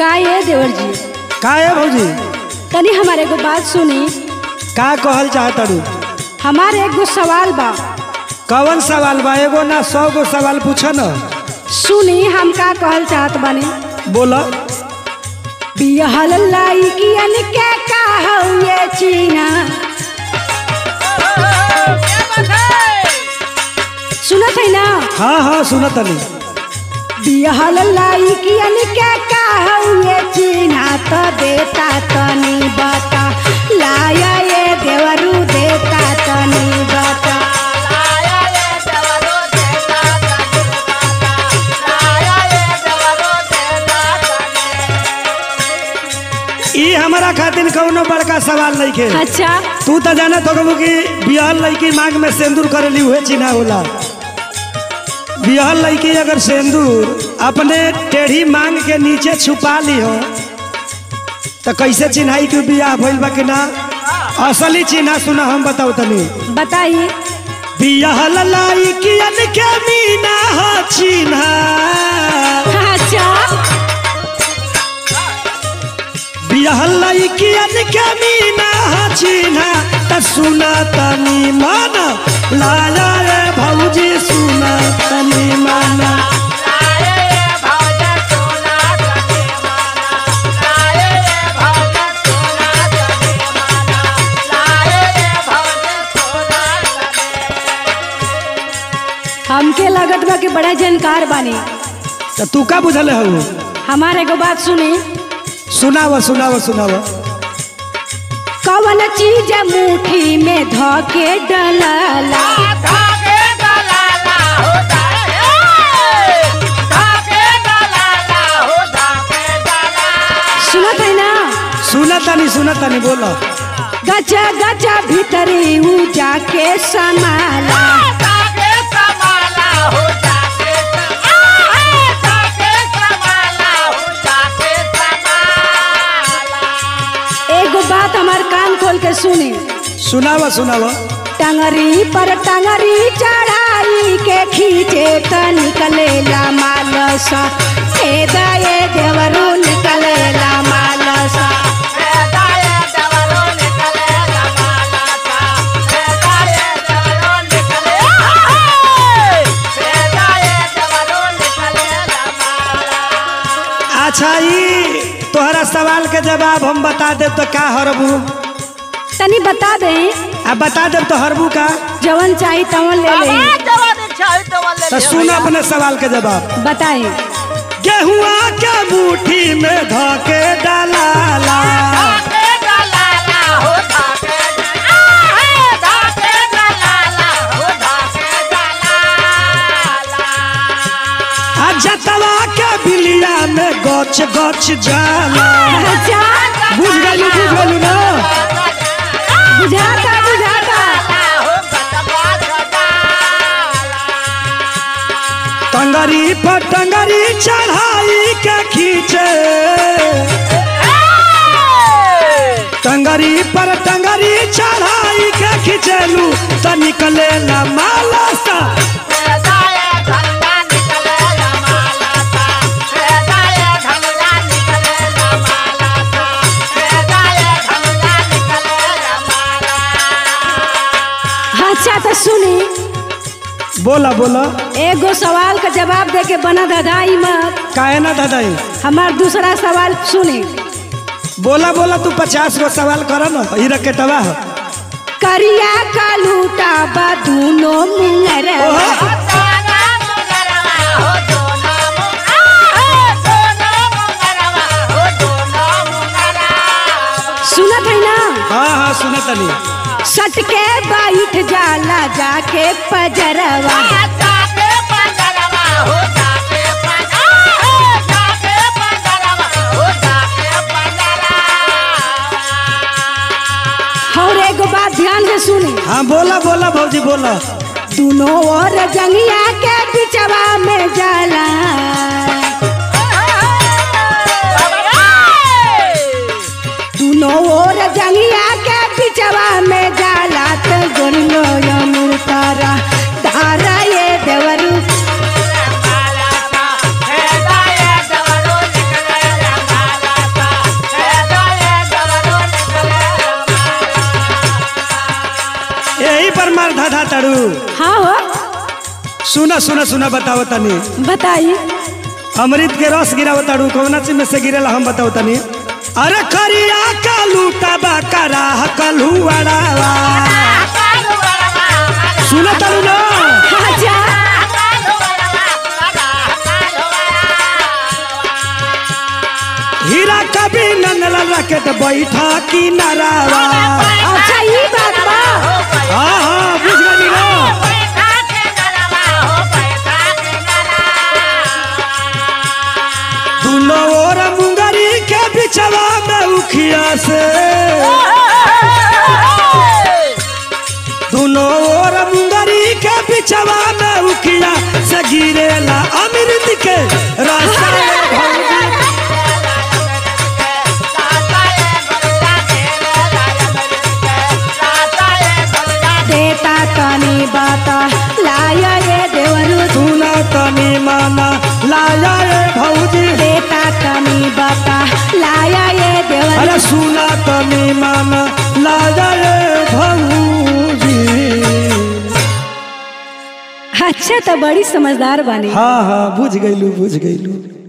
का ये देवर जी? का है भौजी? तनी हमारे को बात सुनी। का कहल चाहता रू? हमारे एगो सवाल बा। कौन सवाल बा? एगो ना 100 गो सवाल पूछ न। सुनी हम का कहल चाहत बानी। बोला। बिहल लाइकियन के का हउए चीना। सुनत है ना? हाँ हाँ सुनत नहीं। बिहल लाइकियन के का हउए चीना तो देता तनी बता। लाया ये देवरू देता तनी बता। ई हमारा खातिर कौनो बड़का सवाल नहीं खे। अच्छा तू तो जाना तो कहू कि बिहल लड़की मांग में सिंदूर करेली हुए चिन्हा होला। बिहल लड़की अगर सिंदूर अपने टेढ़ी मांग के नीचे छुपा ली हो तो कैसे चिन्हाई कि बियाह भइल बा कि ना? असली चिन्हा सुना हम बताओ तनी। बताइए। बिहल लड़कियन के मीना हो चिन्हा। अच्छा बिहल लड़कियन के मीना हो चिन्हा त सुना तनी मन लाया रे भौजी सुना तनी मन। हमके लगत बा कि बड़ा जानकार बानी। तो तू का बुझल हो? हमारे एगो बात सुनी। सुनावा सुनावा सुनावा। कौन चीज मुट्ठी में धके डलाला। सुनत है ना? सुनत नहीं बोलो। गचा गचा भीतरी ऊ जाके समाला। एगो बात हमार कान खोल के सुनी। सुनावा सुनावा। टंगरी पर टंगरी चढ़ाई के खींचे तो निकलेला मालसा। फेदा ये देवरू निकलेला मालसा। अच्छा ई तोहरा सवाल के जवाब हम बता दे तो का हरबू? तनी बता दे। अब बता दे तो हरबू का? जवन चाहिए तवन ले ले। तो सुन अपने सवाल के जवाब। बताए। गेहुआ के मुट्ठी में धके डालाला। जतवा के बिलिया में गच गच जाला। अच्छा बुझ गलू ना? बुझाता बुझाता। टंगरी पर टंगरी चढ़ाई के खींचे। टंगरी पर टंगरी चढ़ाई के खींचलू तो निकले ला माला सा। अच्छा तो सुनी। बोला बोला। एगो सवाल का जवाब दे के बना दादाई मत। काहे ना दादाई? हमार दूसरा सवाल सुनी। बोला बोला। तू 50 गो सवाल कर न। ई रकेटवा हो। करिया का लूटा बा दूनो मुंगरवा। सुनत है ना? हाँ हाँ सुनत नहीं। सट के बैठ जाला जाके पजरवा। और एगो बात ध्यान से सुनी। हाँ बोला बोला भौजी बोला। दोनों ओर जंगिया के बिचवा में जाला। दोनों ओर जंगिया के बिचवा में जाला तो गोरिलो यमुर तारा धारा ये देवरू। सुना सुना सुना बताओ तनी। बताई। अमृत के रस गिराव ताड़ू कौना चीज में से गिरेला हम बताओ तनी। अरे करिया कालू तबा करा कलहुआड़ावा सुना ताड़ू ना। आजा हीरा कभी नंदला रकेट बैठा की नारावा। अच्छा ये बात बा। हाँ हाँ बुझ गई ना। दोनों ओर मुंगरी के बिचवा में उखिया से दोनों ओर मुंगरी के बिचवा में उखिया से गिरेला अमृत के रास्ता देता तनी बाता लाया ये देवरू। सुना तनी माना लाया ये भौजी। देता तनी बाता लाया ये देवरू। अरे सुना तनी माना लाया ये भौजी। अच्छा तो बड़ी समझदार बनी। हाँ हाँ बुझ गईलू बुझ गईलू।